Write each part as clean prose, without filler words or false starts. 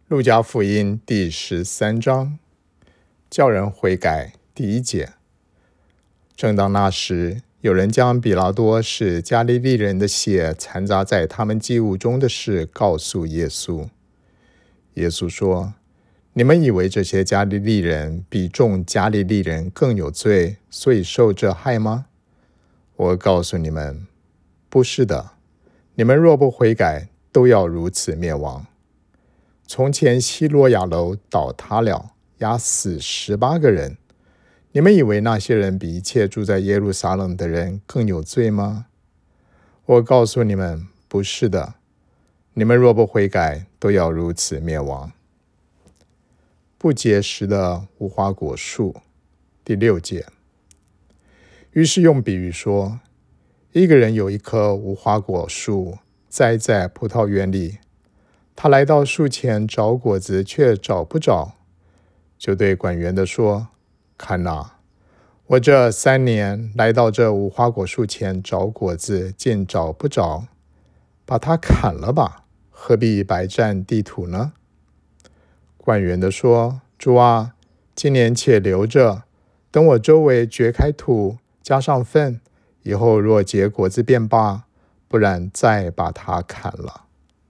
路加福音第13章，叫人悔改第1节。正当那时，有人将比拉多使加利利人的血掺杂在他们祭物中的事告诉耶稣。耶稣说：你们以为这些加利利人比众加利利人更有罪，所以受这害吗？我告诉你们，不是的。你们若不悔改，都要如此灭亡。从前希罗亚楼倒塌了，压死18个人。你们以为那些人比一切住在耶路撒冷的人更有罪吗？我告诉你们，不是的。你们若不悔改，都要如此灭亡。不结实的无花果树第6节。于是用比喻说，一个人有一棵无花果树栽在葡萄园里，他来到树前找果子，却找不着，就对管园的说：看哪，我这3年来到这无花果树前找果子，竟找不着，把它砍了吧，何必白占地土呢？管园的说：主啊，今年且留着，等我周围掘开土，加上粪，以后若结果子便罢，不然再把它砍了。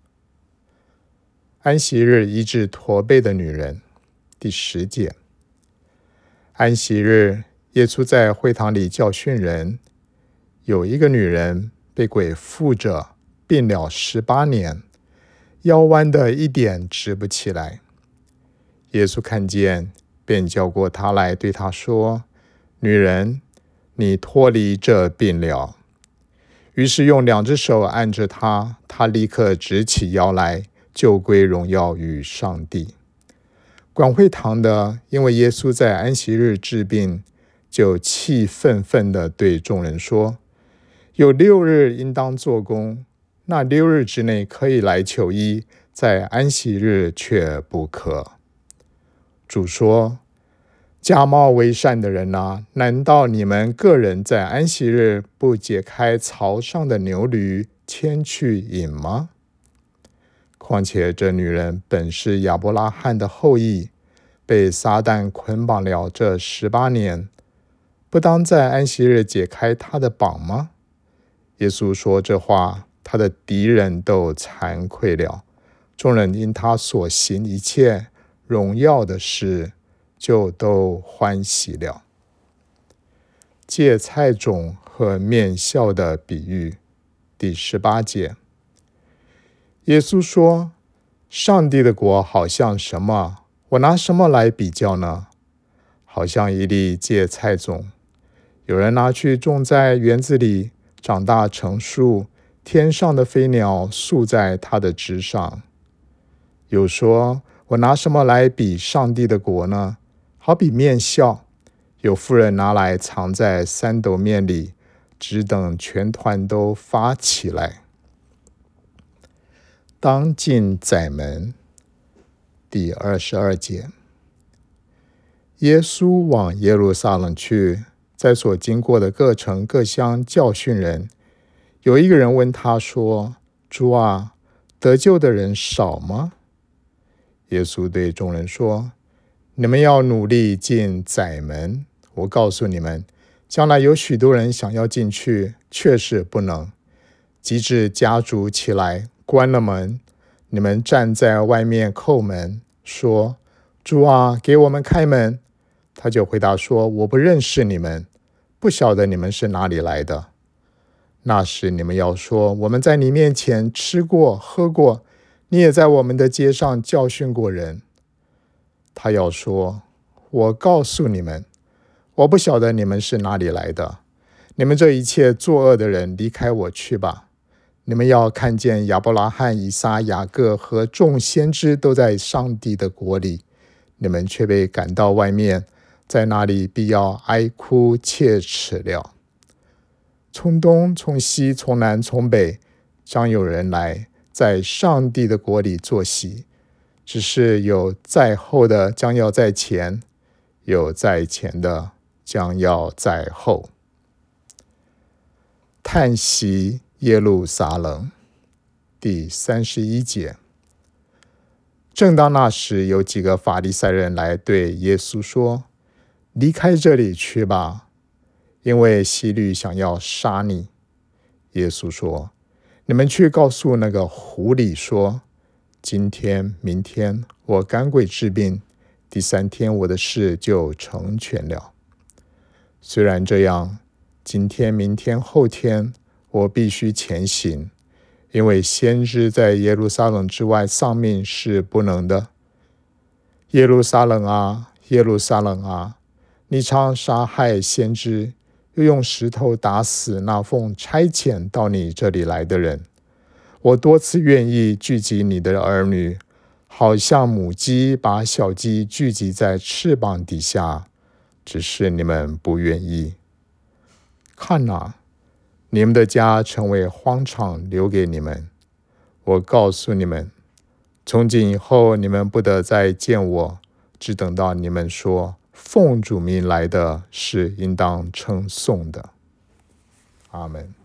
安息日医治驼背的女人第10节。安息日，耶稣在会堂里教训人，有一个女人被鬼附着，病了18年，腰弯的一点直不起来。耶稣看见，便叫过她来，对她说：女人，你脱离这病了。于是用2只手按着她，她立刻直起腰来，就归荣耀与上帝。管会堂的因为耶稣在安息日治病，就气愤愤地对众人说：有6日应当做工，那6日之内可以来求医，在安息日却不可。主说：假冒为善的人啊，难道你们个人在安息日不解开槽上的牛驴，牵去饮吗？况且这女人本是亚伯拉罕的后裔，被撒旦捆绑了这18年，不当在安息日解开她的绑吗？耶稣说这话，他的敌人都惭愧了，众人因他所行一切荣耀的事，就都欢喜了。芥菜种和面笑的比喻第18节。耶稣说：上帝的国好像什么？我拿什么来比较呢？好像一粒芥菜种，有人拿去种在园子里，长大成树，天上的飞鸟宿在它的枝上。有说：我拿什么来比上帝的国呢？好比面笑，有妇人拿来藏在3斗面里，只等全团都发起来。当进窄门第22节。耶稣往耶路撒冷去，在所经过的各城各乡教训人。有一个人问他说：主啊，得救的人少吗？耶稣对众人说：你们要努力进窄门。我告诉你们，将来有许多人想要进去，却是不能。及至家主起来关了门，你们站在外面叩门，说：主啊，给我们开门。他就回答说：我不认识你们，不晓得你们是哪里来的。那时你们要说：我们在你面前吃过喝过，你也在我们的街上教训过人。他要说：我告诉你们，我不晓得你们是哪里来的，你们这一切作恶的人，离开我去吧。你们要看见亚伯拉罕、以撒、雅各和众先知都在上帝的国里，你们却被赶到外面，在那里必要哀哭切齿了。从东从西从南从北，将有人来，在上帝的国里坐席。只是有在后的将要在前，有在前的将要在后。叹息耶路撒冷第31节。 正当那时，有几个法利赛人来对耶稣说：“离开这里去吧，因为希律想要杀你。”耶稣说：“你们去告诉那个狐狸说，今天、明天我赶鬼治病，第3天我的事就成全了。虽然这样，今天、明天、后天我必须前行，因为先知在耶路撒冷之外丧命是不能的。耶路撒冷啊，耶路撒冷啊，你常杀害先知，又用石头打死那奉差遣到你这里来的人。我多次愿意聚集你的儿女，好像母鸡把小鸡聚集在翅膀底下，只是你们不愿意。看哪，你们的家成为荒场，留给你们。我告诉你们，从今以后你们不得再见我，只等到你们说奉主名来的是应当称颂的。阿们。